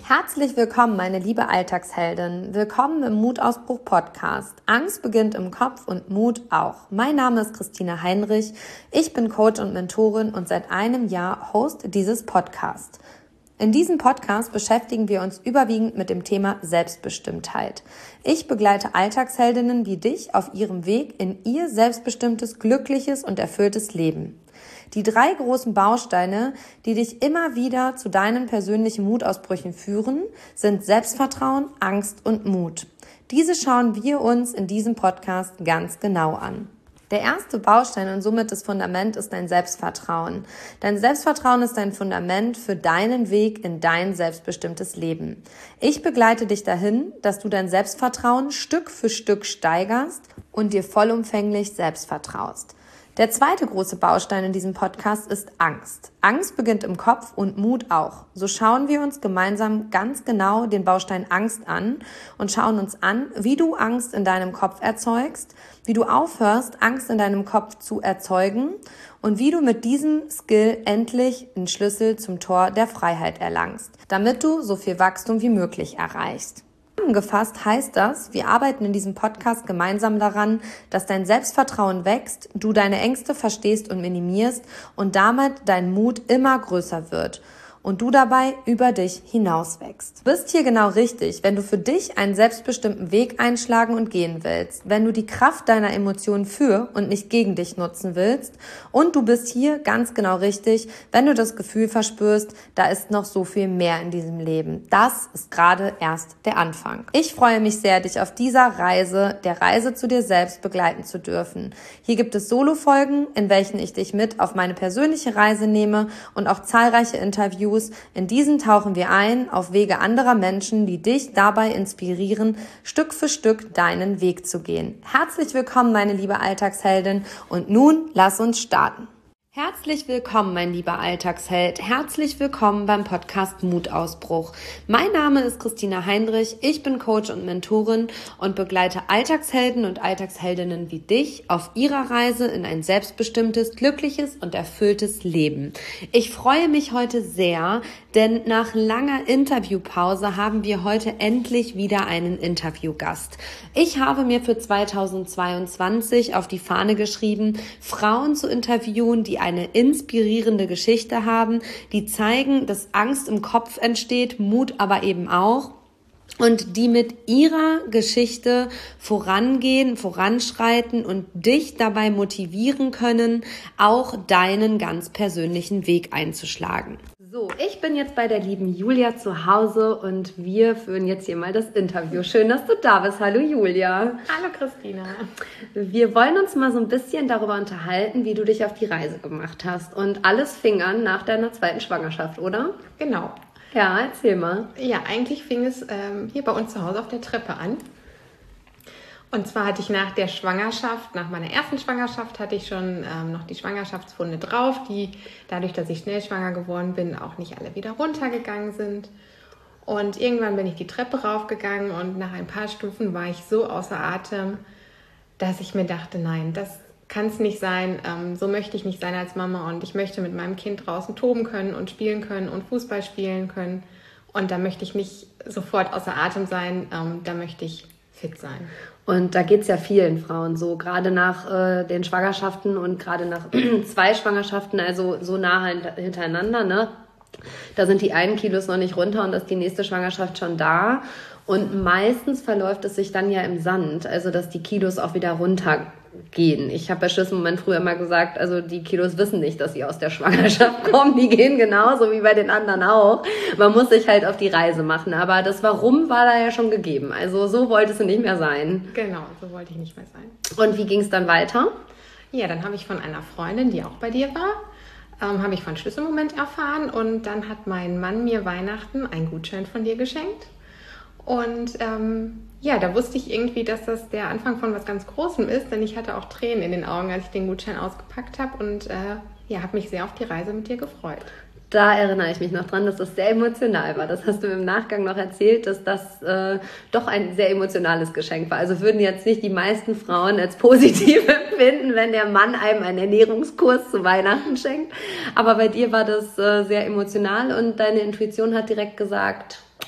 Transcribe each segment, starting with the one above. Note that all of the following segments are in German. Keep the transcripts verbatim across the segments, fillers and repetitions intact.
Herzlich willkommen, meine liebe Alltagsheldin. Willkommen im Mutausbruch-Podcast. Angst beginnt im Kopf und Mut auch. Mein Name ist Christina Heinrich. Ich bin Coach und Mentorin und seit einem Jahr Host dieses Podcasts. In diesem Podcast beschäftigen wir uns überwiegend mit dem Thema Selbstbestimmtheit. Ich begleite Alltagsheldinnen wie dich auf ihrem Weg in ihr selbstbestimmtes, glückliches und erfülltes Leben. Die drei großen Bausteine, die dich immer wieder zu deinen persönlichen Mutausbrüchen führen, sind Selbstvertrauen, Angst und Mut. Diese schauen wir uns in diesem Podcast ganz genau an. Der erste Baustein und somit das Fundament ist dein Selbstvertrauen. Dein Selbstvertrauen ist dein Fundament für deinen Weg in dein selbstbestimmtes Leben. Ich begleite dich dahin, dass du dein Selbstvertrauen Stück für Stück steigerst und dir vollumfänglich selbst vertraust. Der zweite große Baustein in diesem Podcast ist Angst. Angst beginnt im Kopf und Mut auch. So schauen wir uns gemeinsam ganz genau den Baustein Angst an und schauen uns an, wie du Angst in deinem Kopf erzeugst, wie du aufhörst, Angst in deinem Kopf zu erzeugen und wie du mit diesem Skill endlich den Schlüssel zum Tor der Freiheit erlangst, damit du so viel Wachstum wie möglich erreichst. Zusammengefasst heißt das, wir arbeiten in diesem Podcast gemeinsam daran, dass dein Selbstvertrauen wächst, du deine Ängste verstehst und minimierst und damit dein Mut immer größer wird und du dabei über dich hinaus wächst. Du bist hier genau richtig, wenn du für dich einen selbstbestimmten Weg einschlagen und gehen willst, wenn du die Kraft deiner Emotionen für und nicht gegen dich nutzen willst und du bist hier ganz genau richtig, wenn du das Gefühl verspürst, da ist noch so viel mehr in diesem Leben. Das ist gerade erst der Anfang. Ich freue mich sehr, dich auf dieser Reise, der Reise zu dir selbst begleiten zu dürfen. Hier gibt es Solo-Folgen, in welchen ich dich mit auf meine persönliche Reise nehme und auch zahlreiche Interviews. In diesen tauchen wir ein auf Wege anderer Menschen, die dich dabei inspirieren, Stück für Stück deinen Weg zu gehen. Herzlich willkommen, meine liebe Alltagsheldin, und nun lass uns starten. Herzlich willkommen, mein lieber Alltagsheld. Herzlich willkommen beim Podcast Mutausbruch. Mein Name ist Christina Heinrich. Ich bin Coach und Mentorin und begleite Alltagshelden und Alltagsheldinnen wie dich auf ihrer Reise in ein selbstbestimmtes, glückliches und erfülltes Leben. Ich freue mich heute sehr, denn nach langer Interviewpause haben wir heute endlich wieder einen Interviewgast. Ich habe mir für zweitausendzweiundzwanzig auf die Fahne geschrieben, Frauen zu interviewen, die eine inspirierende Geschichte haben, die zeigen, dass Angst im Kopf entsteht, Mut aber eben auch. Und die mit ihrer Geschichte vorangehen, voranschreiten und dich dabei motivieren können, auch deinen ganz persönlichen Weg einzuschlagen. So, ich bin jetzt bei der lieben Julia zu Hause und wir führen jetzt hier mal das Interview. Schön, dass du da bist. Hallo Julia. Hallo Christina. Wir wollen uns mal so ein bisschen darüber unterhalten, wie du dich auf die Reise gemacht hast. Und alles fing an nach deiner zweiten Schwangerschaft, oder? Genau. Ja, erzähl mal. Ja, eigentlich fing es ähm, hier bei uns zu Hause auf der Treppe an. Und zwar hatte ich nach der Schwangerschaft, nach meiner ersten Schwangerschaft, hatte ich schon ähm, noch die Schwangerschaftswunde drauf, die dadurch, dass ich schnell schwanger geworden bin, auch nicht alle wieder runtergegangen sind. Und irgendwann bin ich die Treppe raufgegangen und nach ein paar Stufen war ich so außer Atem, dass ich mir dachte, nein, das kann es nicht sein, ähm, so möchte ich nicht sein als Mama und ich möchte mit meinem Kind draußen toben können und spielen können und Fußball spielen können und da möchte ich nicht sofort außer Atem sein, ähm, da möchte ich fit sein. Und da geht's ja vielen Frauen so, gerade nach äh, den Schwangerschaften und gerade nach zwei Schwangerschaften, also so nah hintereinander, ne? Da sind die einen Kilos noch nicht runter und ist die nächste Schwangerschaft schon da. Und meistens verläuft es sich dann ja im Sand, also dass die Kilos auch wieder runtergehen. Ich habe bei Schlüsselmoment früher immer gesagt, also die Kilos wissen nicht, dass sie aus der Schwangerschaft kommen. Die gehen genauso wie bei den anderen auch. Man muss sich halt auf die Reise machen. Aber das Warum war da ja schon gegeben. Also so wollte es nicht mehr sein. Genau, so wollte ich nicht mehr sein. Und wie ging es dann weiter? Ja, dann habe ich von einer Freundin, die auch bei dir war, ähm, habe ich von Schlüsselmoment erfahren. Und dann hat mein Mann mir Weihnachten einen Gutschein von dir geschenkt. Und ähm, ja, da wusste ich irgendwie, dass das der Anfang von was ganz Großem ist, denn ich hatte auch Tränen in den Augen, als ich den Gutschein ausgepackt habe und äh, ja, habe mich sehr auf die Reise mit dir gefreut. Da erinnere ich mich noch dran, dass das sehr emotional war. Das hast du im Nachgang noch erzählt, dass das äh, doch ein sehr emotionales Geschenk war. Also würden jetzt nicht die meisten Frauen als positiv empfinden, wenn der Mann einem einen Ernährungskurs zu Weihnachten schenkt. Aber bei dir war das äh, sehr emotional und deine Intuition hat direkt gesagt,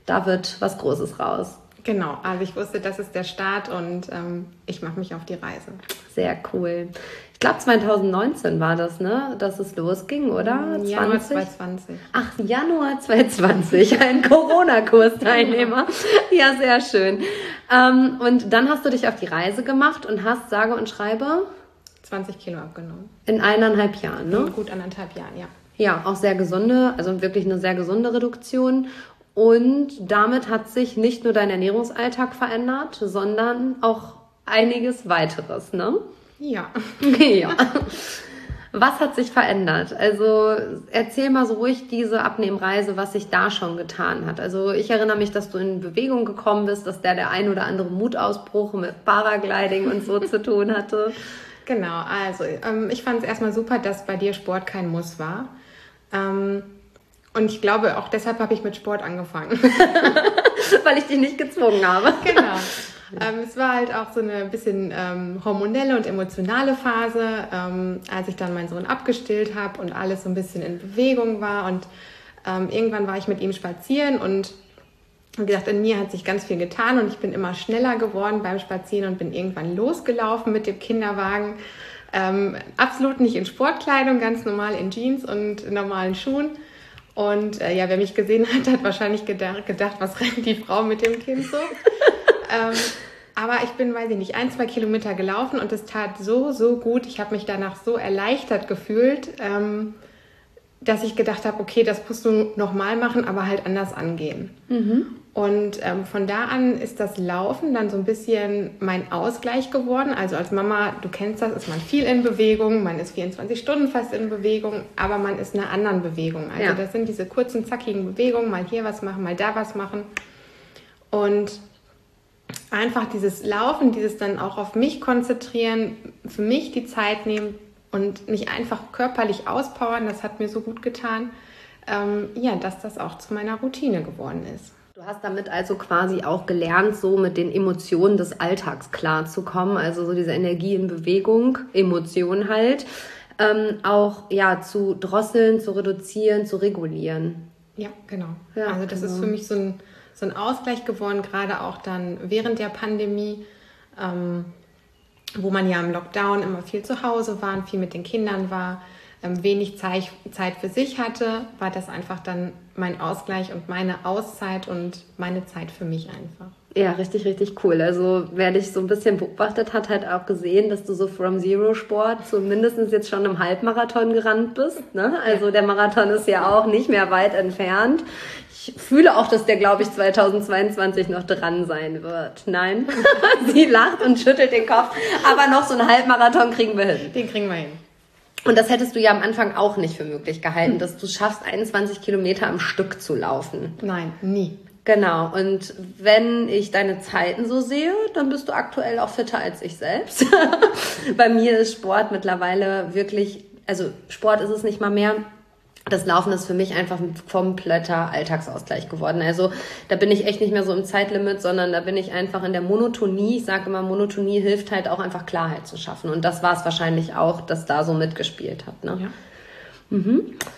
da wird was Großes raus. Genau, also ich wusste, das ist der Start und ähm, ich mache mich auf die Reise. Sehr cool. Ich glaube zwanzig neunzehn war das, ne, dass es losging, oder? Januar zwanzig zwanzig. Ach, Januar zwanzig zwanzig, ein Corona-Kursteilnehmer. Ja, sehr schön. Ähm, und dann hast du dich auf die Reise gemacht und hast, sage und schreibe, zwanzig Kilo abgenommen. In eineinhalb Jahren, ne? In gut anderthalb Jahren, ja. Ja, auch sehr gesunde, also wirklich eine sehr gesunde Reduktion. Und damit hat sich nicht nur dein Ernährungsalltag verändert, sondern auch einiges weiteres, ne? Ja. Ja. Was hat sich verändert? Also erzähl mal so ruhig diese Abnehmreise, was sich da schon getan hat. Also ich erinnere mich, dass du in Bewegung gekommen bist, dass der der ein oder andere Mutausbruch mit Paragliding und so zu tun hatte. Genau, also ähm, ich fand es erstmal super, dass bei dir Sport kein Muss war. Ähm, Und ich glaube, auch deshalb habe ich mit Sport angefangen. Weil ich dich nicht gezwungen habe. Genau. Ähm, es war halt auch so eine bisschen ähm, hormonelle und emotionale Phase, ähm, als ich dann meinen Sohn abgestillt habe und alles so ein bisschen in Bewegung war. Und ähm, irgendwann war ich mit ihm spazieren und wie gesagt, in mir hat sich ganz viel getan und ich bin immer schneller geworden beim Spazieren und bin irgendwann losgelaufen mit dem Kinderwagen. Ähm, absolut nicht in Sportkleidung, ganz normal in Jeans und normalen Schuhen. Und äh, ja, wer mich gesehen hat, hat wahrscheinlich gedacht, gedacht was rennt die Frau mit dem Kind so. ähm, aber ich bin, weiß ich nicht, ein, zwei Kilometer gelaufen und es tat so, so gut. Ich habe mich danach so erleichtert gefühlt, ähm, dass ich gedacht habe, okay, das musst du nochmal machen, aber halt anders angehen. Mhm. Und ähm, von da an ist das Laufen dann so ein bisschen mein Ausgleich geworden. Also als Mama, du kennst das, ist man viel in Bewegung, man ist vierundzwanzig Stunden fast in Bewegung, aber man ist in einer anderen Bewegung. Also ja. Das sind diese kurzen, zackigen Bewegungen, mal hier was machen, mal da was machen. Und einfach dieses Laufen, dieses dann auch auf mich konzentrieren, für mich die Zeit nehmen und mich einfach körperlich auspowern, das hat mir so gut getan, ähm, ja, dass das auch zu meiner Routine geworden ist. Du hast damit also quasi auch gelernt, so mit den Emotionen des Alltags klarzukommen, also so diese Energie in Bewegung, Emotionen halt, ähm, auch ja zu drosseln, zu reduzieren, zu regulieren. Ja, genau. Ja, also das genau. ist für mich so ein, so ein Ausgleich geworden, gerade auch dann während der Pandemie, ähm, wo man ja im Lockdown immer viel zu Hause war und viel mit den Kindern war, wenig Zeit, Zeit für sich hatte, war das einfach dann mein Ausgleich und meine Auszeit und meine Zeit für mich einfach. Ja, richtig, richtig cool. Also wer dich so ein bisschen beobachtet hat, hat auch gesehen, dass du so from Zero Sport zu mindestens jetzt schon einem Halbmarathon gerannt bist. Ne? Also ja. Der Marathon ist ja auch nicht mehr weit entfernt. Ich fühle auch, dass der, glaube ich, zweitausendzweiundzwanzig noch dran sein wird. Nein? Sie lacht und schüttelt den Kopf. Aber noch so einen Halbmarathon kriegen wir hin. Den kriegen wir hin. Und das hättest du ja am Anfang auch nicht für möglich gehalten, dass du schaffst, einundzwanzig Kilometer am Stück zu laufen. Nein, nie. Genau. Und wenn ich deine Zeiten so sehe, dann bist du aktuell auch fitter als ich selbst. Bei mir ist Sport mittlerweile wirklich, also Sport ist es nicht mal mehr. Das Laufen ist für mich einfach ein kompletter Alltagsausgleich geworden. Also da bin ich echt nicht mehr so im Zeitlimit, sondern da bin ich einfach in der Monotonie. Ich sage immer, Monotonie hilft halt auch einfach Klarheit zu schaffen. Und das war es wahrscheinlich auch, dass da so mitgespielt hat. Ne? Ja. Mhm.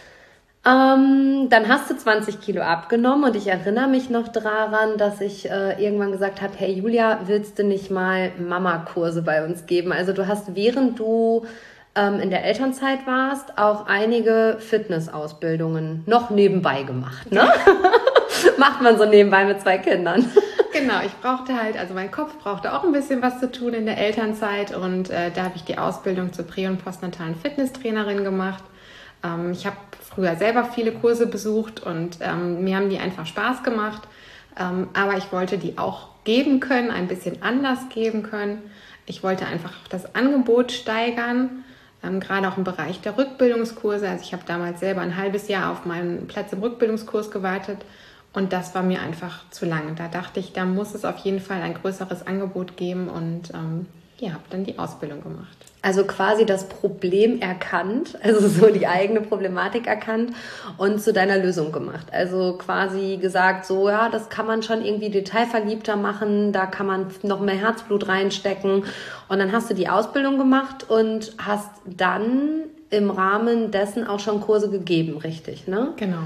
Ähm, dann hast du zwanzig Kilo abgenommen und ich erinnere mich noch daran, dass ich äh, irgendwann gesagt habe, hey Julia, willst du nicht mal Mama-Kurse bei uns geben? Also du hast, während du in der Elternzeit warst, auch einige Fitnessausbildungen noch nebenbei gemacht, ne? Macht man so nebenbei mit zwei Kindern. Genau, ich brauchte halt, also mein Kopf brauchte auch ein bisschen was zu tun in der Elternzeit und äh, da habe ich die Ausbildung zur prä- und postnatalen Fitnesstrainerin gemacht. Ähm, ich habe früher selber viele Kurse besucht und ähm, mir haben die einfach Spaß gemacht, ähm, aber ich wollte die auch geben können, ein bisschen anders geben können. Ich wollte einfach das Angebot steigern. Ähm, gerade auch im Bereich der Rückbildungskurse. Also ich habe damals selber ein halbes Jahr auf meinen Platz im Rückbildungskurs gewartet und das war mir einfach zu lang. Da dachte ich, da muss es auf jeden Fall ein größeres Angebot geben und ähm, ja, habe dann die Ausbildung gemacht. Also quasi das Problem erkannt, also so die eigene Problematik erkannt und zu deiner Lösung gemacht. Also quasi gesagt, so ja, das kann man schon irgendwie detailverliebter machen, da kann man noch mehr Herzblut reinstecken. Und dann hast du die Ausbildung gemacht und hast dann im Rahmen dessen auch schon Kurse gegeben, richtig, ne? Genau.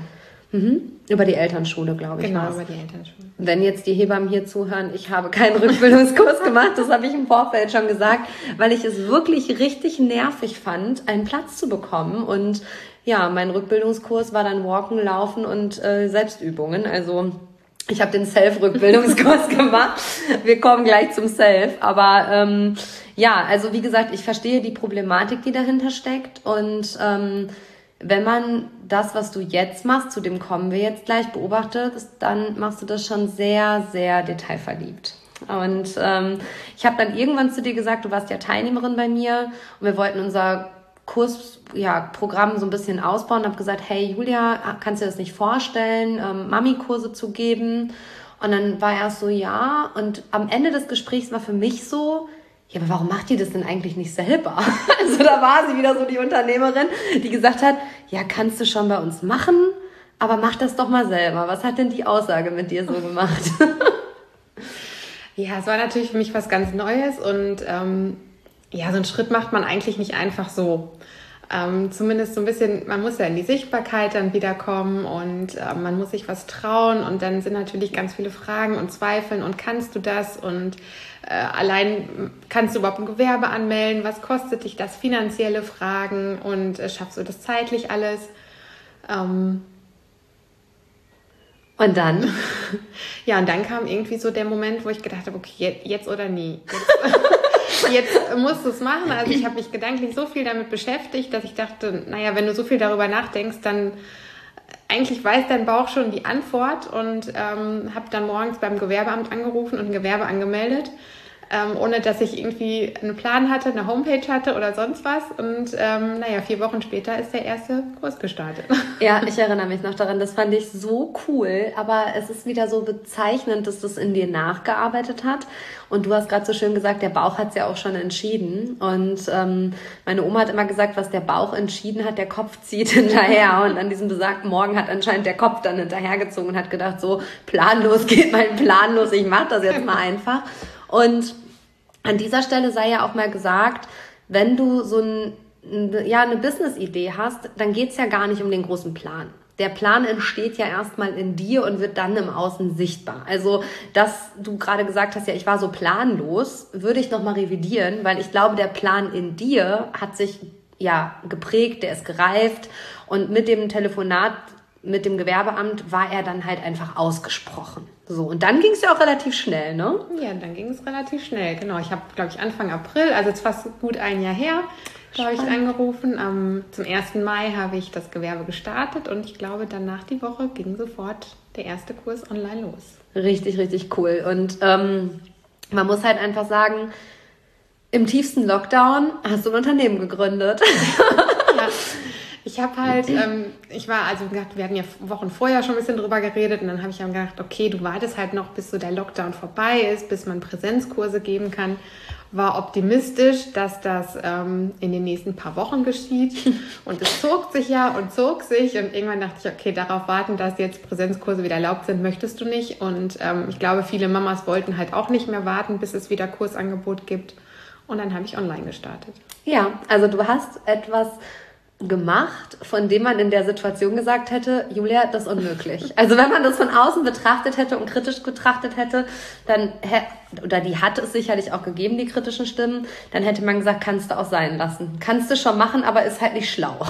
Mhm. Über die Elternschule, glaube ich. Genau, war's. über die Elternschule. Wenn jetzt die Hebammen hier zuhören, ich habe keinen Rückbildungskurs gemacht, das habe ich im Vorfeld schon gesagt, weil ich es wirklich richtig nervig fand, einen Platz zu bekommen. Und ja, mein Rückbildungskurs war dann Walken, Laufen und äh, Selbstübungen. Also ich habe den Self-Rückbildungskurs gemacht. Wir kommen gleich zum Self. Aber ähm, ja, also wie gesagt, ich verstehe die Problematik, die dahinter steckt. Und ähm, wenn man das, was du jetzt machst, zu dem kommen wir jetzt gleich, beobachtest, dann machst du das schon sehr, sehr detailverliebt. Und ähm, ich habe dann irgendwann zu dir gesagt, du warst ja Teilnehmerin bei mir und wir wollten unser Kurs, ja, Programm so ein bisschen ausbauen. Habe gesagt, hey Julia, kannst du dir das nicht vorstellen, ähm, Mami-Kurse zu geben? Und dann war er so, ja. Und am Ende des Gesprächs war für mich so, ja, aber warum macht die das denn eigentlich nicht selber? Also da war sie wieder so die Unternehmerin, die gesagt hat, ja, kannst du schon bei uns machen, aber mach das doch mal selber. Was hat denn die Aussage mit dir so gemacht? Ja, es war natürlich für mich was ganz Neues und ähm, ja, so einen Schritt macht man eigentlich nicht einfach so. Ähm, zumindest so ein bisschen, man muss ja in die Sichtbarkeit dann wiederkommen und äh, man muss sich was trauen und dann sind natürlich ganz viele Fragen und Zweifeln und kannst du das und äh, allein kannst du überhaupt ein Gewerbe anmelden, was kostet dich das, finanzielle Fragen und äh, schaffst du das zeitlich alles? Ähm, und dann? Ja, und dann kam irgendwie so der Moment, wo ich gedacht habe, okay, jetzt, jetzt oder nie. Jetzt, jetzt musst du es machen. Also ich habe mich gedanklich so viel damit beschäftigt, dass ich dachte, naja, wenn du so viel darüber nachdenkst, dann eigentlich weiß dein Bauch schon die Antwort und ähm, habe dann morgens beim Gewerbeamt angerufen und ein Gewerbe angemeldet, ähm, ohne dass ich irgendwie einen Plan hatte, eine Homepage hatte oder sonst was. Und ähm, naja, vier Wochen später ist der erste Kurs gestartet. Ja, ich erinnere mich noch daran, das fand ich so cool, aber es ist wieder so bezeichnend, dass das in dir nachgearbeitet hat. Und du hast gerade so schön gesagt, der Bauch hat es ja auch schon entschieden. Und ähm, meine Oma hat immer gesagt, was der Bauch entschieden hat, der Kopf zieht hinterher. Und an diesem besagten Morgen hat anscheinend der Kopf dann hinterhergezogen und hat gedacht, so planlos geht mein Plan los, ich mache das jetzt mal einfach. Und an dieser Stelle sei ja auch mal gesagt, wenn du so ein, ja, eine Business-Idee hast, dann geht's ja gar nicht um den großen Plan. Der Plan entsteht ja erstmal in dir und wird dann im Außen sichtbar. Also, dass du gerade gesagt hast, ja, ich war so planlos, würde ich nochmal revidieren, weil ich glaube, der Plan in dir hat sich ja geprägt, der ist gereift und mit dem Telefonat mit dem Gewerbeamt war er dann halt einfach ausgesprochen. So, und dann ging es ja auch relativ schnell, ne? Ja, dann ging es relativ schnell, genau. Ich habe, glaube ich, Anfang April, also jetzt fast gut ein Jahr her, da habe ich angerufen. Um, zum ersten Mai habe ich das Gewerbe gestartet und ich glaube, danach die Woche ging sofort der erste Kurs online los. Richtig, richtig cool. Und ähm, man muss halt einfach sagen, im tiefsten Lockdown hast du ein Unternehmen gegründet. Ja. Ich habe halt, ähm, ich war, also wir hatten ja Wochen vorher schon ein bisschen drüber geredet und dann habe ich dann gedacht, okay, du wartest halt noch, bis so der Lockdown vorbei ist, bis man Präsenzkurse geben kann. War optimistisch, dass das ähm, in den nächsten paar Wochen geschieht und es zog sich ja und zog sich und irgendwann dachte ich, okay, darauf warten, dass jetzt Präsenzkurse wieder erlaubt sind, möchtest du nicht und ähm, ich glaube, viele Mamas wollten halt auch nicht mehr warten, bis es wieder Kursangebot gibt und dann habe ich online gestartet. Ja, also du hast etwas gemacht, von dem man in der Situation gesagt hätte, Julia, das ist unmöglich. Also wenn man das von außen betrachtet hätte und kritisch betrachtet hätte, dann oder die hat es sicherlich auch gegeben, die kritischen Stimmen, dann hätte man gesagt, kannst du auch sein lassen. Kannst du schon machen, aber ist halt nicht schlau.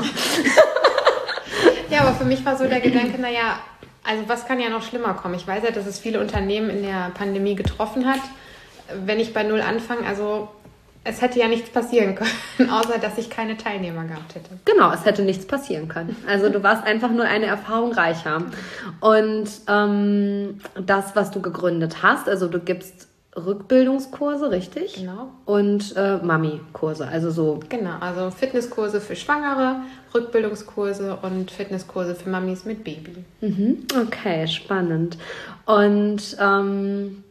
Ja, aber für mich war so der Gedanke, naja, also was kann ja noch schlimmer kommen? Ich weiß ja, dass es viele Unternehmen in der Pandemie getroffen hat. Wenn ich bei Null anfange, also es hätte ja nichts passieren können, außer dass ich keine Teilnehmer gehabt hätte. Genau, es hätte nichts passieren können. Also du warst einfach nur eine Erfahrung reicher. Und ähm, das, was du gegründet hast, also du gibst Rückbildungskurse, richtig? Genau. Und äh, Mami-Kurse, also so. Genau, also Fitnesskurse für Schwangere, Rückbildungskurse und Fitnesskurse für Mamis mit Baby. Mhm. Okay, spannend. Und ähm,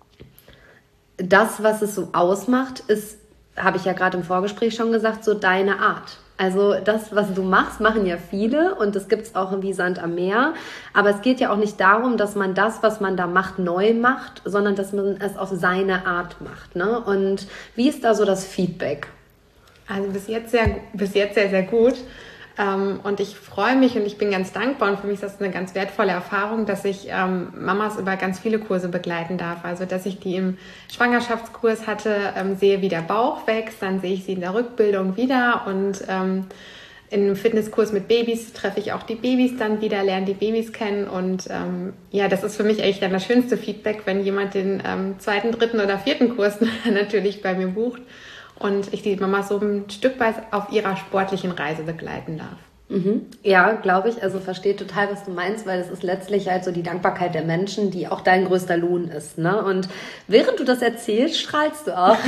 das, was es so ausmacht, ist, habe ich ja gerade im Vorgespräch schon gesagt, so deine Art. Also das, was du machst, machen ja viele und das gibt es auch wie Sand am Meer. Aber es geht ja auch nicht darum, dass man das, was man da macht, neu macht, sondern dass man es auf seine Art macht. Ne? Und wie ist da so das Feedback? Also bis jetzt sehr, bis jetzt sehr, sehr gut. Ähm, und ich freue mich und ich bin ganz dankbar und für mich ist das eine ganz wertvolle Erfahrung, dass ich ähm, Mamas über ganz viele Kurse begleiten darf. Also dass ich die im Schwangerschaftskurs hatte, ähm, sehe, wie der Bauch wächst, dann sehe ich sie in der Rückbildung wieder und ähm, in einem Fitnesskurs mit Babys treffe ich auch die Babys dann wieder, lerne die Babys kennen und ähm, ja, das ist für mich eigentlich dann das schönste Feedback, wenn jemand den ähm, zweiten, dritten oder vierten Kurs natürlich bei mir bucht und ich die Mama so ein Stück weit auf ihrer sportlichen Reise begleiten darf. Mhm. Ja, glaube ich. Also verstehe total, was du meinst, weil es ist letztlich halt so die Dankbarkeit der Menschen, die auch dein größter Lohn ist, ne? Und während du das erzählst, strahlst du auch.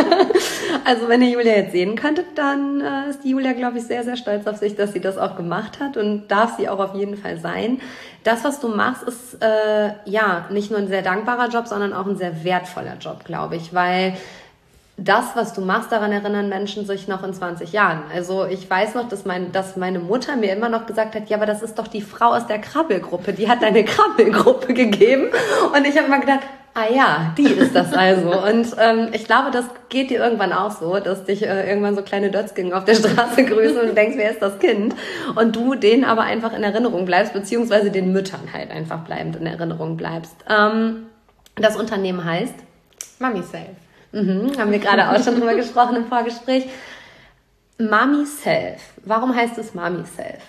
Also wenn ihr Julia jetzt sehen könntet, dann äh, ist die Julia, glaube ich, sehr, sehr stolz auf sich, dass sie das auch gemacht hat und darf sie auch auf jeden Fall sein. Das, was du machst, ist äh, ja nicht nur ein sehr dankbarer Job, sondern auch ein sehr wertvoller Job, glaube ich, weil das, was du machst, daran erinnern Menschen sich noch in zwanzig Jahren. Also ich weiß noch, dass, mein, dass meine Mutter mir immer noch gesagt hat, ja, aber das ist doch die Frau aus der Krabbelgruppe, die hat deine Krabbelgruppe gegeben. Und ich habe immer gedacht, ah ja, die ist das also. Und ähm, ich glaube, das geht dir irgendwann auch so, dass dich äh, irgendwann so kleine Dötzgen auf der Straße grüßen und du denkst, wer ist das Kind? Und du denen aber einfach in Erinnerung bleibst, beziehungsweise den Müttern halt einfach bleibend in Erinnerung bleibst. Ähm, das Unternehmen heißt? Mami Self. Mhm, haben wir gerade auch schon drüber gesprochen im Vorgespräch. Mami Self. Warum heißt es Mami Self?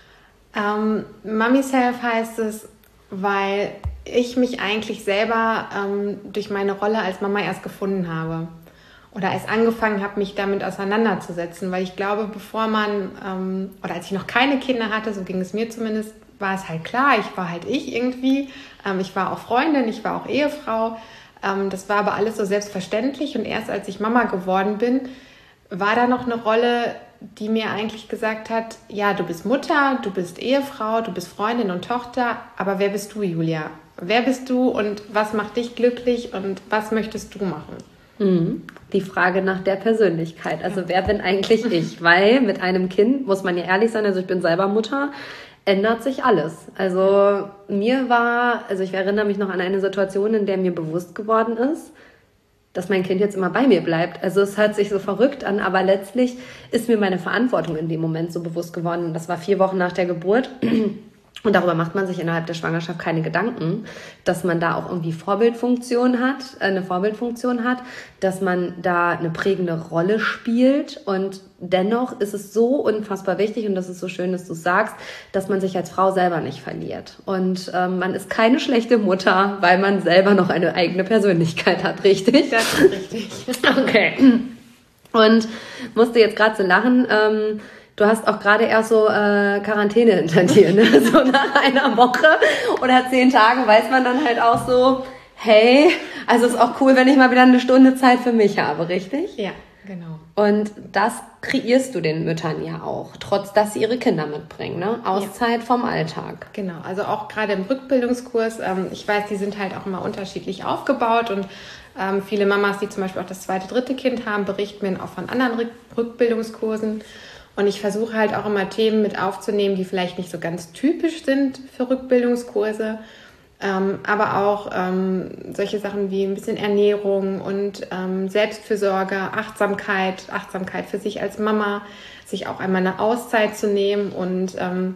Ähm, Mami Self heißt es, weil ich mich eigentlich selber ähm, durch meine Rolle als Mama erst gefunden habe. Oder erst angefangen habe, mich damit auseinanderzusetzen. Weil ich glaube, bevor man, ähm, oder als ich noch keine Kinder hatte, so ging es mir zumindest, war es halt klar, ich war halt ich irgendwie. Ähm, ich war auch Freundin, ich war auch Ehefrau. Das war aber alles so selbstverständlich und erst als ich Mama geworden bin, war da noch eine Rolle, die mir eigentlich gesagt hat, ja, du bist Mutter, du bist Ehefrau, du bist Freundin und Tochter, aber wer bist du, Julia? Wer bist du und was macht dich glücklich und was möchtest du machen? Mhm. Die Frage nach der Persönlichkeit, also ja. Wer bin eigentlich ich? Weil mit einem Kind, muss man ja ehrlich sein, also ich bin selber Mutter, ändert sich alles. Also mir war, also ich erinnere mich noch an eine Situation, in der mir bewusst geworden ist, dass mein Kind jetzt immer bei mir bleibt. Also es hört sich so verrückt an, aber letztlich ist mir meine Verantwortung in dem Moment so bewusst geworden. Das war vier Wochen nach der Geburt. Und darüber macht man sich innerhalb der Schwangerschaft keine Gedanken, dass man da auch irgendwie Vorbildfunktion hat, eine Vorbildfunktion hat, dass man da eine prägende Rolle spielt. Und dennoch ist es so unfassbar wichtig, und das ist so schön, dass du es sagst, dass man sich als Frau selber nicht verliert. Und ähm, man ist keine schlechte Mutter, weil man selber noch eine eigene Persönlichkeit hat, richtig? Das ist richtig. Okay. Und musste jetzt gerade so lachen, ähm, du hast auch gerade erst so äh, Quarantäne hinter dir, ne? So nach einer Woche oder zehn Tagen weiß man dann halt auch so, hey, also ist auch cool, wenn ich mal wieder eine Stunde Zeit für mich habe, richtig? Ja, genau. Und das kreierst du den Müttern ja auch, trotz dass sie ihre Kinder mitbringen, ne? Auszeit ja. vom Alltag. Genau, also auch gerade im Rückbildungskurs, ähm, ich weiß, die sind halt auch immer unterschiedlich aufgebaut und ähm, viele Mamas, die zum Beispiel auch das zweite, dritte Kind haben, berichten mir auch von anderen Rück- Rückbildungskursen. Und ich versuche halt auch immer Themen mit aufzunehmen, die vielleicht nicht so ganz typisch sind für Rückbildungskurse, ähm, aber auch ähm, solche Sachen wie ein bisschen Ernährung und ähm, Selbstfürsorge, Achtsamkeit, Achtsamkeit für sich als Mama, sich auch einmal eine Auszeit zu nehmen. Und ähm,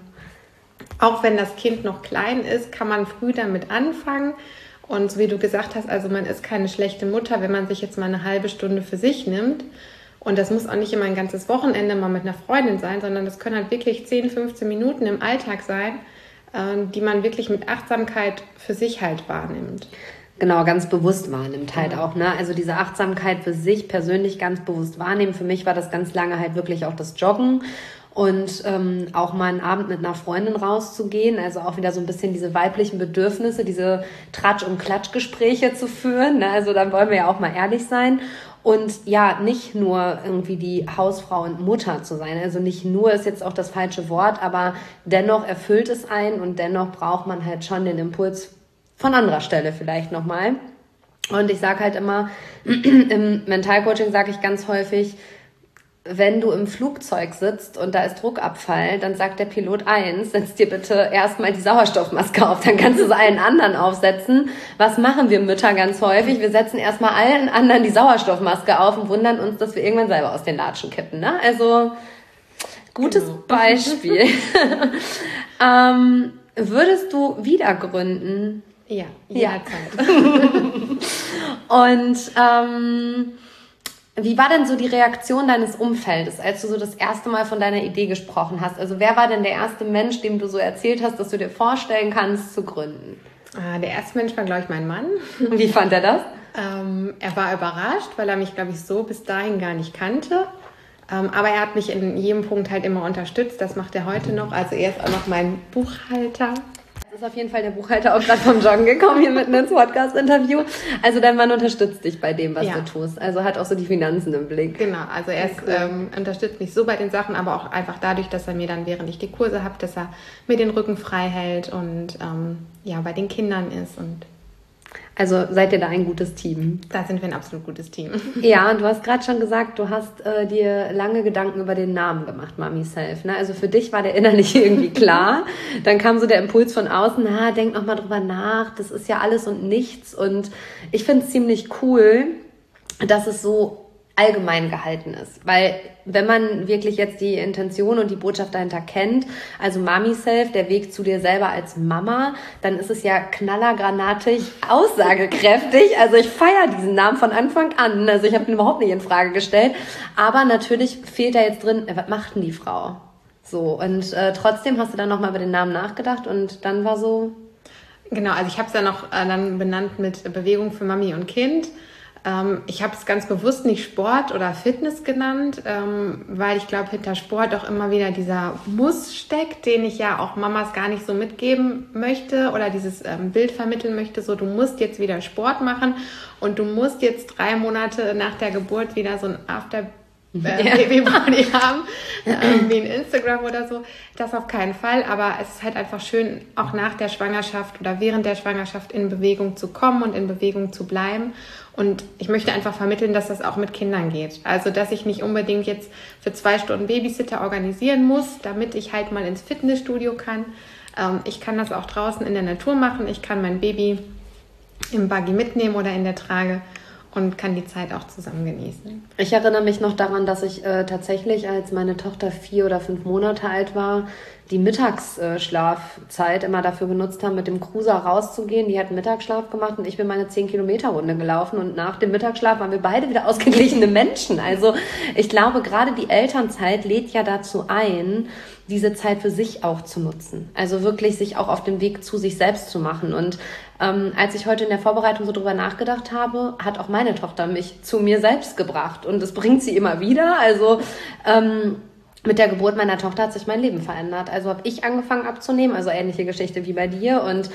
auch wenn das Kind noch klein ist, kann man früh damit anfangen. Und so wie du gesagt hast, also man ist keine schlechte Mutter, wenn man sich jetzt mal eine halbe Stunde für sich nimmt. Und das muss auch nicht immer ein ganzes Wochenende mal mit einer Freundin sein, sondern das können halt wirklich zehn, fünfzehn Minuten im Alltag sein, äh, die man wirklich mit Achtsamkeit für sich halt wahrnimmt. Genau, ganz bewusst wahrnimmt halt auch, ne? Also diese Achtsamkeit für sich persönlich ganz bewusst wahrnehmen. Für mich war das ganz lange halt wirklich auch das Joggen und ähm, auch mal einen Abend mit einer Freundin rauszugehen, also auch wieder so ein bisschen diese weiblichen Bedürfnisse, diese Tratsch- und Klatschgespräche zu führen, ne? Also da wollen wir ja auch mal ehrlich sein. Und ja, nicht nur irgendwie die Hausfrau und Mutter zu sein. Also nicht nur ist jetzt auch das falsche Wort, aber dennoch erfüllt es einen und dennoch braucht man halt schon den Impuls von anderer Stelle vielleicht nochmal. Und ich sage halt immer, im Mentalcoaching sage ich ganz häufig, wenn du im Flugzeug sitzt und da ist Druckabfall, dann sagt der Pilot eins, setz dir bitte erstmal die Sauerstoffmaske auf, dann kannst du es allen anderen aufsetzen. Was machen wir Mütter ganz häufig? Wir setzen erstmal allen anderen die Sauerstoffmaske auf und wundern uns, dass wir irgendwann selber aus den Latschen kippen, ne? Also Gutes genau. Beispiel. ähm, würdest du wieder gründen? Ja, jederzeit. Ja. Und ähm, wie war denn so die Reaktion deines Umfeldes, als du so das erste Mal von deiner Idee gesprochen hast? Also wer war denn der erste Mensch, dem du so erzählt hast, dass du dir vorstellen kannst, zu gründen? Ah, der erste Mensch war, glaube ich, mein Mann. Wie fand er das? Ähm, er war überrascht, weil er mich, glaube ich, so bis dahin gar nicht kannte. Ähm, aber er hat mich in jedem Punkt halt immer unterstützt. Das macht er heute noch. Also er ist auch noch mein Buchhalter. Jetzt ist auf jeden Fall der Buchhalter auch gerade vom Joggen gekommen, hier mitten ins Podcast-Interview. Also dein Mann unterstützt dich bei dem, was ja. du tust. Also hat auch so die Finanzen im Blick. Genau, also er ist, cool. ähm, unterstützt mich so bei den Sachen, aber auch einfach dadurch, dass er mir dann, während ich die Kurse habe, dass er mir den Rücken frei hält und ähm, ja, bei den Kindern ist. Und also seid ihr da ein gutes Team? Da sind wir ein absolut gutes Team. Ja, und du hast gerade schon gesagt, du hast äh, dir lange Gedanken über den Namen gemacht, Mami Self. Ne? Also für dich war der innerlich irgendwie klar. Dann kam so der Impuls von außen, na, denk noch mal drüber nach, das ist ja alles und nichts. Und ich finde es ziemlich cool, dass es so allgemein gehalten ist. Weil wenn man wirklich jetzt die Intention und die Botschaft dahinter kennt, also Mami Self, der Weg zu dir selber als Mama, dann ist es ja knallergranatig, aussagekräftig. Also ich feiere diesen Namen von Anfang an. Also ich habe ihn überhaupt nicht in Frage gestellt. Aber natürlich fehlt da jetzt drin, was macht denn die Frau? So, und äh, trotzdem hast du dann nochmal über den Namen nachgedacht und dann war so... Genau, also ich habe es ja noch äh, dann benannt mit Bewegung für Mami und Kind. Ich habe es ganz bewusst nicht Sport oder Fitness genannt, weil ich glaube, hinter Sport auch immer wieder dieser Muss steckt, den ich ja auch Mamas gar nicht so mitgeben möchte oder dieses Bild vermitteln möchte, so du musst jetzt wieder Sport machen und du musst jetzt drei Monate nach der Geburt wieder so ein After Baby-Body haben, ähm, wie in Instagram oder so. Das auf keinen Fall, aber es ist halt einfach schön, auch nach der Schwangerschaft oder während der Schwangerschaft in Bewegung zu kommen und in Bewegung zu bleiben. Und ich möchte einfach vermitteln, dass das auch mit Kindern geht. Also, dass ich nicht unbedingt jetzt für zwei Stunden Babysitter organisieren muss, damit ich halt mal ins Fitnessstudio kann. Ähm, ich kann das auch draußen in der Natur machen. Ich kann mein Baby im Buggy mitnehmen oder in der Trage und kann die Zeit auch zusammen genießen. Ich erinnere mich noch daran, dass ich äh, tatsächlich, als meine Tochter vier oder fünf Monate alt war, die Mittagsschlafzeit immer dafür genutzt haben, mit dem Cruiser rauszugehen. Die hat Mittagsschlaf gemacht und ich bin meine zehn Kilometer Runde gelaufen und nach dem Mittagsschlaf waren wir beide wieder ausgeglichene Menschen. Also ich glaube, gerade die Elternzeit lädt ja dazu ein, diese Zeit für sich auch zu nutzen. Also wirklich sich auch auf den Weg zu sich selbst zu machen. Und ähm, als ich heute in der Vorbereitung so drüber nachgedacht habe, hat auch meine Tochter mich zu mir selbst gebracht. Und das bringt sie immer wieder. Also ähm, mit der Geburt meiner Tochter hat sich mein Leben verändert. Also habe ich angefangen abzunehmen, also ähnliche Geschichte wie bei dir. Und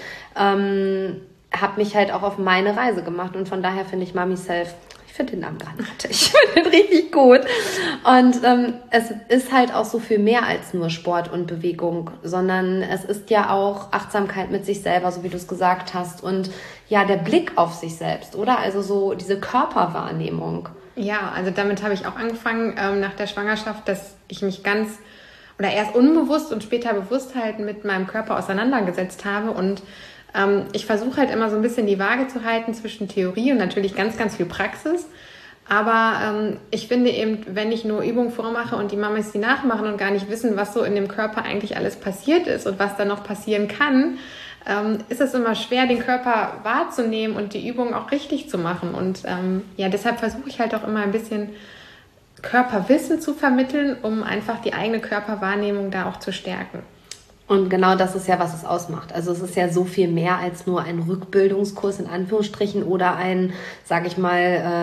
ähm, habe mich halt auch auf meine Reise gemacht. Und von daher finde ich Mami Self... Ich finde den Namen granate. Ich finde den richtig gut. Und ähm, es ist halt auch so viel mehr als nur Sport und Bewegung, sondern es ist ja auch Achtsamkeit mit sich selber, so wie du es gesagt hast. Und ja, der Blick auf sich selbst, oder? Also so diese Körperwahrnehmung. Ja, also damit habe ich auch angefangen ähm, nach der Schwangerschaft, dass ich mich ganz oder erst unbewusst und später bewusst halt mit meinem Körper auseinandergesetzt habe und ähm, ich versuche halt immer so ein bisschen die Waage zu halten zwischen Theorie und natürlich ganz, ganz viel Praxis. Aber ähm, ich finde eben, wenn ich nur Übungen vormache und die Mamas die nachmachen und gar nicht wissen, was so in dem Körper eigentlich alles passiert ist und was da noch passieren kann, ähm, ist es immer schwer, den Körper wahrzunehmen und die Übungen auch richtig zu machen. Und ähm, ja, deshalb versuche ich halt auch immer ein bisschen Körperwissen zu vermitteln, um einfach die eigene Körperwahrnehmung da auch zu stärken. Und genau das ist ja, was es ausmacht. Also es ist ja so viel mehr als nur ein Rückbildungskurs in Anführungsstrichen oder ein, sage ich mal,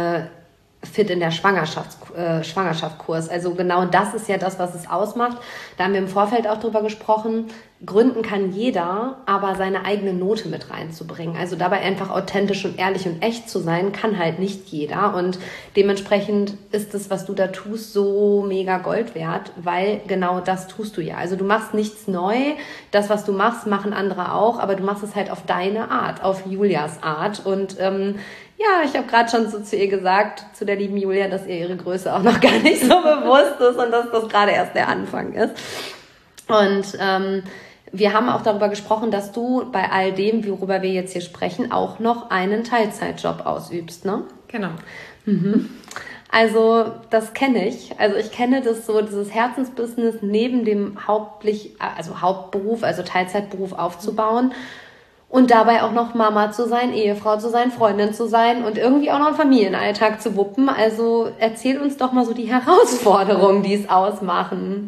äh, fit in der Schwangerschafts- äh, Schwangerschaftskurs. Also genau das ist ja das, was es ausmacht. Da haben wir im Vorfeld auch drüber gesprochen. Gründen kann jeder, aber seine eigene Note mit reinzubringen. Also dabei einfach authentisch und ehrlich und echt zu sein, kann halt nicht jeder. Und dementsprechend ist das, was du da tust, so mega Gold wert, weil genau das tust du ja. Also du machst nichts neu. Das, was du machst, machen andere auch, aber du machst es halt auf deine Art, auf Julias Art. Und ähm, ja, ich habe gerade schon so zu ihr gesagt, zu der lieben Julia, dass ihr ihre Größe auch noch gar nicht so bewusst ist und dass das gerade erst der Anfang ist. Und ähm, wir haben auch darüber gesprochen, dass du bei all dem, worüber wir jetzt hier sprechen, auch noch einen Teilzeitjob ausübst, ne? Genau. Mhm. Also das kenne ich. Also ich kenne das so, dieses Herzensbusiness neben dem hauptlich, also Hauptberuf, also Teilzeitberuf aufzubauen und dabei auch noch Mama zu sein, Ehefrau zu sein, Freundin zu sein und irgendwie auch noch einen Familienalltag zu wuppen. Also erzähl uns doch mal so die Herausforderungen, die es ausmachen.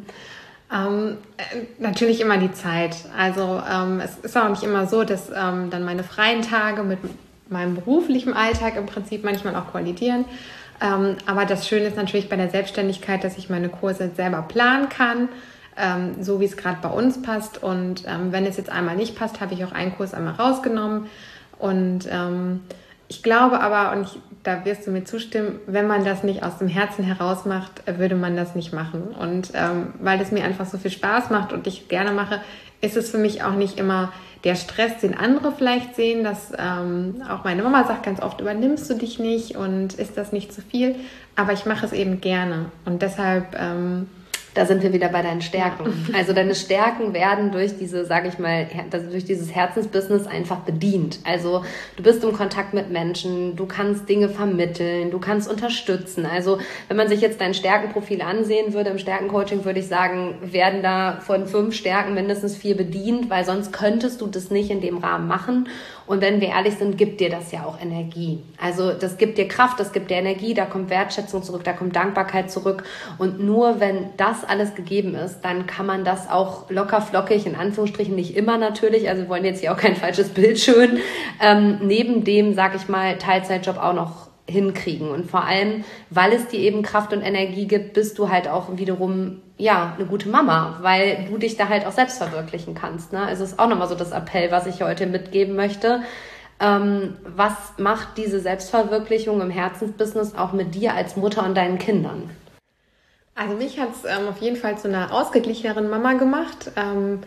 Ähm, äh, natürlich immer die Zeit. Also ähm, es ist auch nicht immer so, dass ähm, dann meine freien Tage mit meinem beruflichen Alltag im Prinzip manchmal auch kollidieren. Ähm, aber das Schöne ist natürlich bei der Selbstständigkeit, dass ich meine Kurse selber planen kann, ähm, so wie es gerade bei uns passt. Und ähm, wenn es jetzt einmal nicht passt, habe ich auch einen Kurs einmal rausgenommen. Und ähm, ich glaube aber, und ich, da wirst du mir zustimmen, wenn man das nicht aus dem Herzen heraus macht, würde man das nicht machen. Und ähm, weil das mir einfach so viel Spaß macht und ich gerne mache, ist es für mich auch nicht immer der Stress, den andere vielleicht sehen, dass ähm, auch meine Mama sagt ganz oft, übernimmst du dich nicht und ist das nicht zu viel? Aber ich mache es eben gerne und deshalb... Ähm, Da sind wir wieder bei deinen Stärken. Also deine Stärken werden durch diese, sage ich mal, durch dieses Herzensbusiness einfach bedient. Also du bist im Kontakt mit Menschen, du kannst Dinge vermitteln, du kannst unterstützen. Also wenn man sich jetzt dein Stärkenprofil ansehen würde, im Stärkencoaching würde ich sagen, werden da von fünf Stärken mindestens vier bedient, weil sonst könntest du das nicht in dem Rahmen machen. Und wenn wir ehrlich sind, gibt dir das ja auch Energie. Also das gibt dir Kraft, das gibt dir Energie, da kommt Wertschätzung zurück, da kommt Dankbarkeit zurück. Und nur wenn das alles gegeben ist, dann kann man das auch locker flockig, in Anführungsstrichen nicht immer natürlich, also wir wollen jetzt hier auch kein falsches Bild schön, ähm, neben dem, sag ich mal, Teilzeitjob auch noch hinkriegen. Und vor allem, weil es dir eben Kraft und Energie gibt, bist du halt auch wiederum, ja, eine gute Mama, weil du dich da halt auch selbst verwirklichen kannst. Ne? Also es ist auch nochmal so das Appell, was ich heute mitgeben möchte. Ähm, was macht diese Selbstverwirklichung im Herzensbusiness auch mit dir als Mutter und deinen Kindern? Also mich hat es ähm, auf jeden Fall zu einer ausgeglicheneren Mama gemacht. Ähm,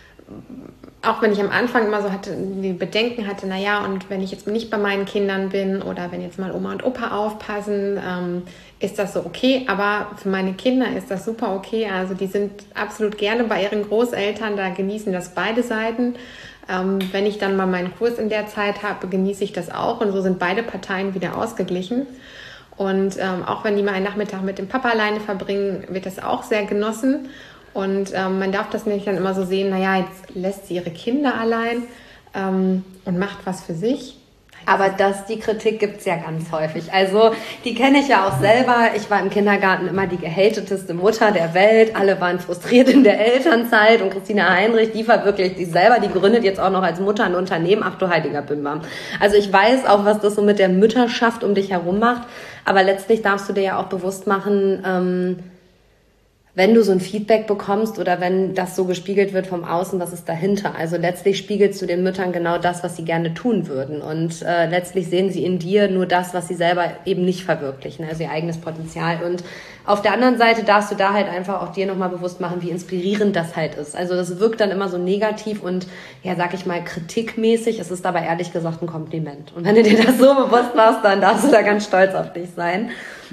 auch wenn ich am Anfang immer so hatte, die Bedenken hatte, naja, und wenn ich jetzt nicht bei meinen Kindern bin oder wenn jetzt mal Oma und Opa aufpassen, ähm, ist das so okay. Aber für meine Kinder ist das super okay. Also die sind absolut gerne bei ihren Großeltern, da genießen das beide Seiten. Ähm, wenn ich dann mal meinen Kurs in der Zeit habe, genieße ich das auch. Und so sind beide Parteien wieder ausgeglichen. Und ähm, auch wenn die mal einen Nachmittag mit dem Papa alleine verbringen, wird das auch sehr genossen. Und ähm, man darf das nicht dann immer so sehen, naja, jetzt lässt sie ihre Kinder allein ähm, und macht was für sich. Aber das, die Kritik gibt's ja ganz häufig. Also die kenne ich ja auch selber. Ich war im Kindergarten immer die gehateteste Mutter der Welt. Alle waren frustriert in der Elternzeit. Und Christina Heinrich, die war wirklich die selber, die gründet jetzt auch noch als Mutter ein Unternehmen. Ach du heiliger Bimbam. Also ich weiß auch, was das so mit der Mütterschaft um dich herum macht. Aber letztlich darfst du dir ja auch bewusst machen, ähm, wenn du so ein Feedback bekommst oder wenn das so gespiegelt wird vom Außen, was ist dahinter? Also letztlich spiegelst du den Müttern genau das, was sie gerne tun würden. Und äh, letztlich sehen sie in dir nur das, was sie selber eben nicht verwirklichen, also ihr eigenes Potenzial. Und auf der anderen Seite darfst du da halt einfach auch dir nochmal bewusst machen, wie inspirierend das halt ist. Also das wirkt dann immer so negativ und, ja, sag ich mal, kritikmäßig. Es ist aber ehrlich gesagt ein Kompliment. Und wenn du dir das so bewusst machst, dann darfst du da ganz stolz auf dich sein.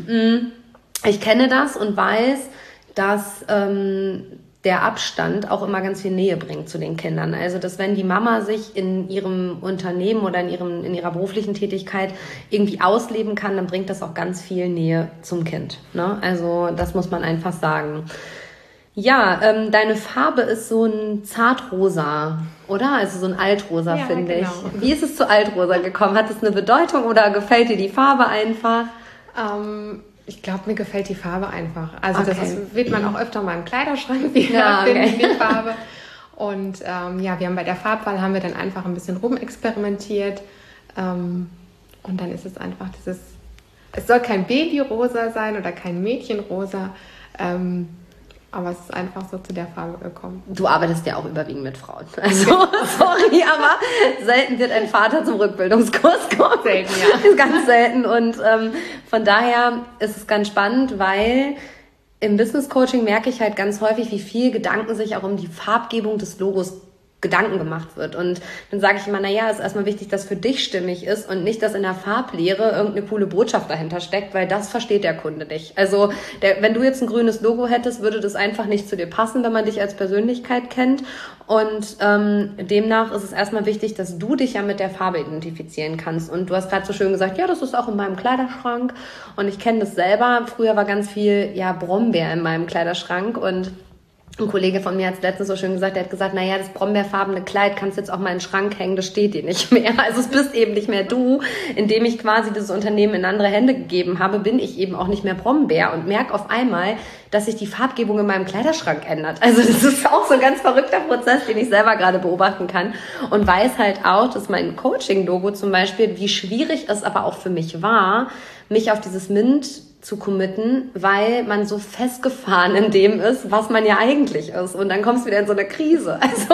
Ich kenne das und weiß, dass ähm, der Abstand auch immer ganz viel Nähe bringt zu den Kindern. Also, dass wenn die Mama sich in ihrem Unternehmen oder in ihrem in ihrer beruflichen Tätigkeit irgendwie ausleben kann, dann bringt das auch ganz viel Nähe zum Kind. Ne? Also, das muss man einfach sagen. Ja, ähm, deine Farbe ist so ein Zartrosa, oder? Also so ein Altrosa, ja, finde genau. ich. Wie ist es zu Altrosa gekommen? Hat es eine Bedeutung oder gefällt dir die Farbe einfach? Ähm, ich glaube, mir gefällt die Farbe einfach. Also okay. das ist, wird man auch öfter mal im Kleiderschrank wieder ja, okay. finden, die Farbe. Und ähm, ja, wir haben bei der Farbwahl haben wir dann einfach ein bisschen rumexperimentiert. Ähm, und dann ist es einfach dieses, es soll kein Babyrosa sein oder kein Mädchenrosa, ähm, aber es ist einfach so zu der Farbe gekommen. Du arbeitest ja auch überwiegend mit Frauen. Also, sorry, aber selten wird ein Vater zum Rückbildungskurs kommen. Selten, ja. Ist ganz selten. Und ähm, von daher ist es ganz spannend, weil im Business Coaching merke ich halt ganz häufig, wie viel Gedanken sich auch um die Farbgebung des Logos Gedanken gemacht wird. Und dann sage ich immer, naja, es ist erstmal wichtig, dass für dich stimmig ist und nicht, dass in der Farblehre irgendeine coole Botschaft dahinter steckt, weil das versteht der Kunde nicht. Also der, wenn du jetzt ein grünes Logo hättest, würde das einfach nicht zu dir passen, wenn man dich als Persönlichkeit kennt. Und ähm, demnach ist es erstmal wichtig, dass du dich ja mit der Farbe identifizieren kannst. Und du hast gerade so schön gesagt, ja, das ist auch in meinem Kleiderschrank. Und ich kenne das selber. Früher war ganz viel ja Brombeer in meinem Kleiderschrank und ein Kollege von mir hat es letztens so schön gesagt, der hat gesagt, naja, das brombeerfarbene Kleid kannst du jetzt auch mal in den Schrank hängen, das steht dir nicht mehr. Also es bist eben nicht mehr du. Indem ich quasi dieses Unternehmen in andere Hände gegeben habe, bin ich eben auch nicht mehr Brombeer und merke auf einmal, dass sich die Farbgebung in meinem Kleiderschrank ändert. Also das ist auch so ein ganz verrückter Prozess, den ich selber gerade beobachten kann und weiß halt auch, dass mein Coaching-Logo zum Beispiel, wie schwierig es aber auch für mich war, mich auf dieses Mint zu committen, weil man so festgefahren in dem ist, was man ja eigentlich ist. Und dann kommst du wieder in so eine Krise. Also,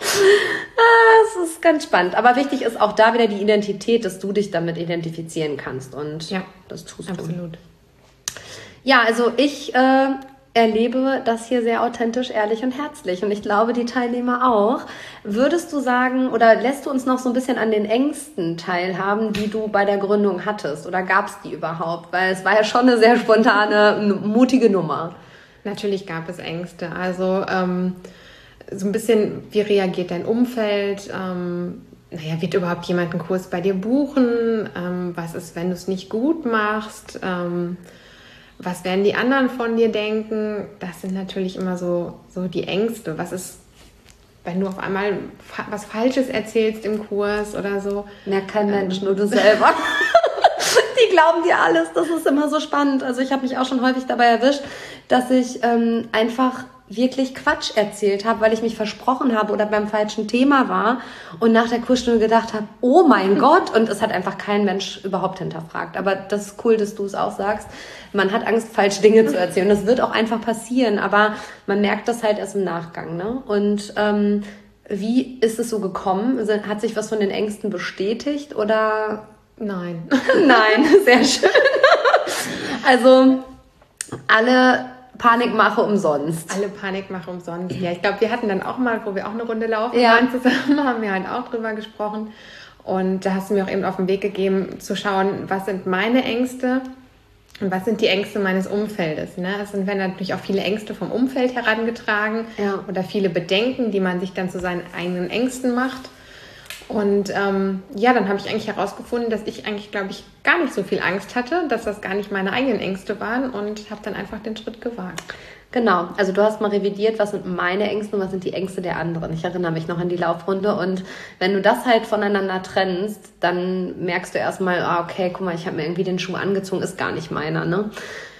es ist ganz spannend. Aber wichtig ist auch da wieder die Identität, dass du dich damit identifizieren kannst. Und ja, das tust absolut. du. Absolut. Ja, also ich äh, erlebe das hier sehr authentisch, ehrlich und herzlich. Und ich glaube, die Teilnehmer auch. Würdest du sagen, oder lässt du uns noch so ein bisschen an den Ängsten teilhaben, die du bei der Gründung hattest? Oder gab es die überhaupt? Weil es war ja schon eine sehr spontane, mutige Nummer. Natürlich gab es Ängste. Also ähm, so ein bisschen, wie reagiert dein Umfeld? Ähm, naja, wird überhaupt jemand einen Kurs bei dir buchen? Ähm, was ist, wenn du es nicht gut machst? Ähm, Was werden die anderen von dir denken? Das sind natürlich immer so, so die Ängste. Was ist, wenn du auf einmal fa- was Falsches erzählst im Kurs oder so? Merkt kein Mensch, ähm. nur du selber. Die glauben dir alles. Das ist immer so spannend. Also ich habe mich auch schon häufig dabei erwischt, dass ich ähm, einfach wirklich Quatsch erzählt habe, weil ich mich versprochen habe oder beim falschen Thema war und nach der Kursstunde gedacht habe, oh mein Gott, und es hat einfach kein Mensch überhaupt hinterfragt. Aber das ist cool, dass du es auch sagst. Man hat Angst, falsche Dinge zu erzählen. Das wird auch einfach passieren, aber man merkt das halt erst im Nachgang, ne? Und ähm, wie ist es so gekommen? Hat sich was von den Ängsten bestätigt oder? Nein. Nein, sehr schön. Also alle Panikmache umsonst. Alle Panikmache umsonst. Ja, ich glaube, wir hatten dann auch mal, wo wir auch eine Runde laufen ja. waren zusammen, haben wir halt auch drüber gesprochen. Und da hast du mir auch eben auf den Weg gegeben, zu schauen, was sind meine Ängste und was sind die Ängste meines Umfeldes. Ne? Es sind werden natürlich auch viele Ängste vom Umfeld herangetragen ja. oder viele Bedenken, die man sich dann zu seinen eigenen Ängsten macht. Und ähm, ja, dann habe ich eigentlich herausgefunden, dass ich eigentlich, glaube ich, gar nicht so viel Angst hatte, dass das gar nicht meine eigenen Ängste waren und habe dann einfach den Schritt gewagt. Genau, also du hast mal revidiert, was sind meine Ängste und was sind die Ängste der anderen. Ich erinnere mich noch an die Laufrunde und wenn du das halt voneinander trennst, dann merkst du erstmal, ah, okay, guck mal, ich habe mir irgendwie den Schuh angezogen, ist gar nicht meiner, ne?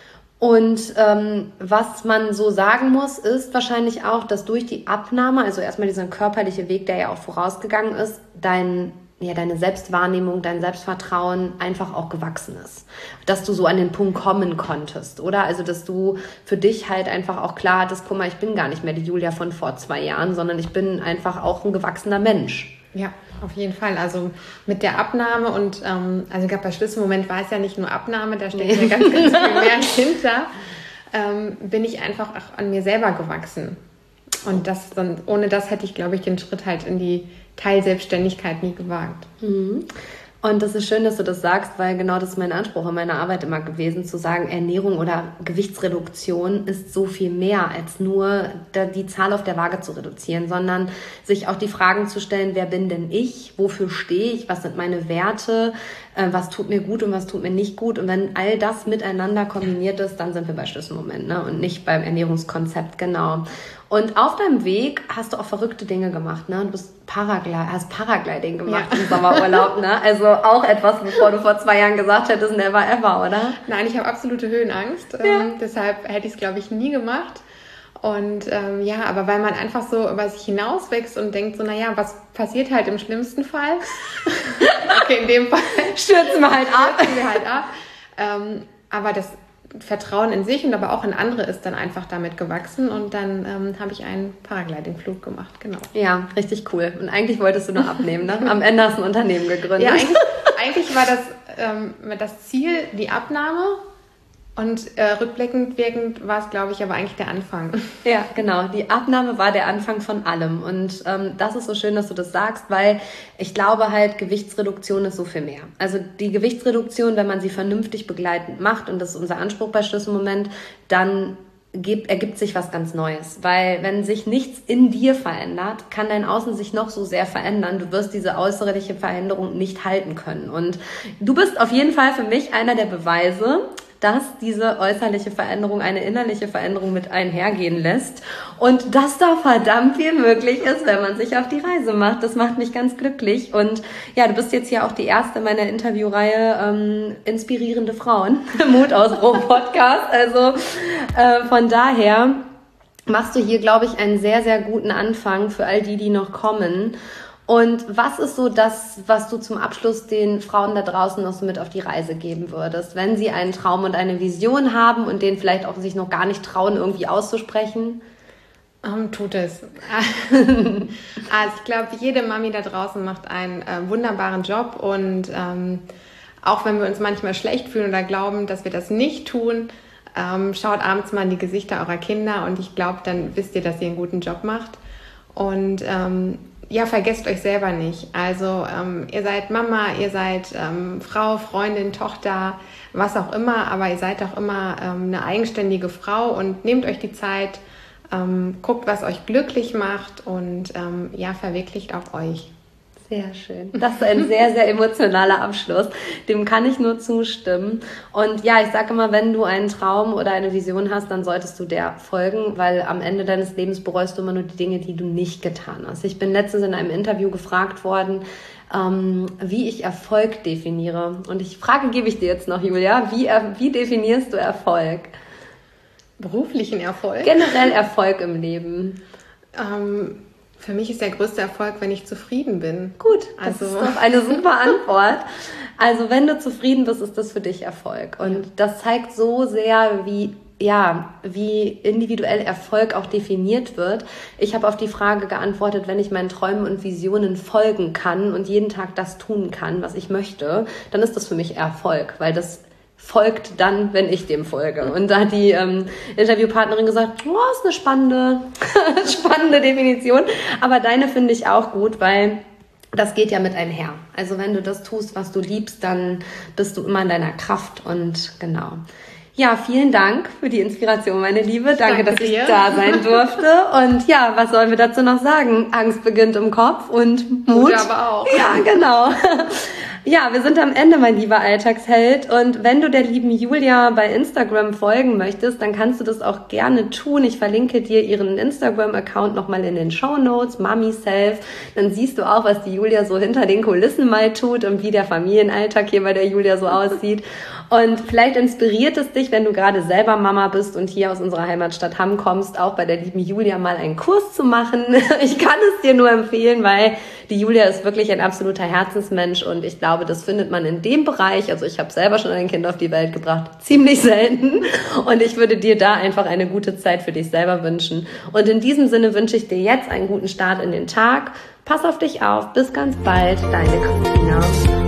Und ähm, was man so sagen muss, ist wahrscheinlich auch, dass durch die Abnahme, also erstmal dieser körperliche Weg, der ja auch vorausgegangen ist, dein, ja, deine Selbstwahrnehmung, dein Selbstvertrauen einfach auch gewachsen ist. Dass du so an den Punkt kommen konntest, oder? Also, dass du für dich halt einfach auch klar hattest, guck mal, ich bin gar nicht mehr die Julia von vor zwei Jahren, sondern ich bin einfach auch ein gewachsener Mensch. Ja, auf jeden Fall. Also mit der Abnahme und ähm, also ich glaube, bei Schlüsselmoment war es ja nicht nur Abnahme, da steckt nee. ja ganz, ganz viel mehr hinter, ähm, bin ich einfach auch an mir selber gewachsen. Und das dann, ohne das hätte ich, glaube ich, den Schritt halt in die Teilselbstständigkeit nie gewagt. Mhm. Und das ist schön, dass du das sagst, weil genau das ist mein Anspruch in meiner Arbeit immer gewesen, zu sagen, Ernährung oder Gewichtsreduktion ist so viel mehr als nur die Zahl auf der Waage zu reduzieren, sondern sich auch die Fragen zu stellen, wer bin denn ich, wofür stehe ich, was sind meine Werte, was tut mir gut und was tut mir nicht gut. Und wenn all das miteinander kombiniert ist, dann sind wir bei Schlüsselmoment, ne? Und nicht beim Ernährungskonzept, genau. Und auf deinem Weg hast du auch verrückte Dinge gemacht, ne? Du bist Paragliding, hast Paragliding gemacht ja. im Sommerurlaub, ne? Also auch etwas, bevor du vor zwei Jahren gesagt hättest, never ever, oder? Nein, ich habe absolute Höhenangst. Ja. Ähm, deshalb hätte ich es, glaube ich, nie gemacht. Und ähm, ja, aber weil man einfach so über sich hinauswächst und denkt so, naja, was passiert halt im schlimmsten Fall? Okay, in dem Fall stürzen wir halt ab. Stürzen wir halt ab. Ähm, aber das Vertrauen in sich und aber auch in andere ist dann einfach damit gewachsen und dann ähm, habe ich einen Paragliding-Flug gemacht, genau. Ja, richtig cool. Und eigentlich wolltest du nur abnehmen, ne? Am Ende hast du ein Unternehmen gegründet. Ja, eigentlich, eigentlich war das, ähm, das Ziel die Abnahme Und äh, rückblickend wirkend war es, glaube ich, aber eigentlich der Anfang. Ja, genau. Die Abnahme war der Anfang von allem. Und ähm, das ist so schön, dass du das sagst, weil ich glaube halt, Gewichtsreduktion ist so viel mehr. Also die Gewichtsreduktion, wenn man sie vernünftig begleitend macht, und das ist unser Anspruch bei Schlüsselmoment, dann gibt, ergibt sich was ganz Neues. Weil wenn sich nichts in dir verändert, kann dein Außen sich noch so sehr verändern. Du wirst diese äußerliche Veränderung nicht halten können. Und du bist auf jeden Fall für mich einer der Beweise, dass diese äußerliche Veränderung eine innerliche Veränderung mit einhergehen lässt und dass da verdammt viel möglich ist, wenn man sich auf die Reise macht. Das macht mich ganz glücklich. Und ja, du bist jetzt hier auch die erste meiner Interviewreihe ähm, inspirierende Frauen im Mutausbruch-Podcast. Also äh, von daher machst du hier, glaube ich, einen sehr, sehr guten Anfang für all die, die noch kommen. Und was ist so das, was du zum Abschluss den Frauen da draußen noch so mit auf die Reise geben würdest, wenn sie einen Traum und eine Vision haben und den vielleicht auch sich noch gar nicht trauen, irgendwie auszusprechen? Um, tut es. Also ich glaube, jede Mami da draußen macht einen äh, wunderbaren Job und ähm, auch wenn wir uns manchmal schlecht fühlen oder glauben, dass wir das nicht tun, ähm, schaut abends mal in die Gesichter eurer Kinder und ich glaube, dann wisst ihr, dass ihr einen guten Job macht. Und ähm, ja, vergesst euch selber nicht. Also ähm, ihr seid Mama, ihr seid ähm, Frau, Freundin, Tochter, was auch immer, aber ihr seid auch immer ähm, eine eigenständige Frau und nehmt euch die Zeit, ähm, guckt, was euch glücklich macht und ähm, ja, verwirklicht auch euch. Sehr schön. Das ist ein sehr, sehr emotionaler Abschluss. Dem kann ich nur zustimmen. Und ja, ich sage immer, wenn du einen Traum oder eine Vision hast, dann solltest du der folgen, weil am Ende deines Lebens bereust du immer nur die Dinge, die du nicht getan hast. Ich bin letztens in einem Interview gefragt worden, ähm, wie ich Erfolg definiere. Und die Frage gebe ich dir jetzt noch, Julia. Wie, wie definierst du Erfolg? Beruflichen Erfolg? Generell Erfolg im Leben. Ähm... Für mich ist der größte Erfolg, wenn ich zufrieden bin. Gut, das also. ist doch eine super Antwort. Also wenn du zufrieden bist, ist das für dich Erfolg. Und ja. Das zeigt so sehr, wie, ja, wie individuell Erfolg auch definiert wird. Ich habe auf die Frage geantwortet, wenn ich meinen Träumen und Visionen folgen kann und jeden Tag das tun kann, was ich möchte, dann ist das für mich Erfolg, weil das folgt dann, wenn ich dem folge. Und da hat die ähm, Interviewpartnerin gesagt, oh, ist eine spannende, spannende Definition. Aber deine finde ich auch gut, weil das geht ja mit einher. Also wenn du das tust, was du liebst, dann bist du immer in deiner Kraft und genau. Ja, vielen Dank für die Inspiration, meine Liebe. Danke, Danke dass ich dir. da sein durfte. Und ja, was sollen wir dazu noch sagen? Angst beginnt im Kopf und Mut. Mut aber auch. Ja, genau. Ja, wir sind am Ende, mein lieber Alltagsheld. Und wenn du der lieben Julia bei Instagram folgen möchtest, dann kannst du das auch gerne tun. Ich verlinke dir ihren Instagram-Account nochmal in den Shownotes, MummySelf. Dann siehst du auch, was die Julia so hinter den Kulissen mal tut und wie der Familienalltag hier bei der Julia so aussieht. Und vielleicht inspiriert es dich, wenn du gerade selber Mama bist und hier aus unserer Heimatstadt Hamm kommst, auch bei der lieben Julia mal einen Kurs zu machen. Ich kann es dir nur empfehlen, weil die Julia ist wirklich ein absoluter Herzensmensch und ich glaube, das findet man in dem Bereich, also ich habe selber schon ein Kind auf die Welt gebracht, ziemlich selten und ich würde dir da einfach eine gute Zeit für dich selber wünschen. Und in diesem Sinne wünsche ich dir jetzt einen guten Start in den Tag. Pass auf dich auf, bis ganz bald, deine Christina.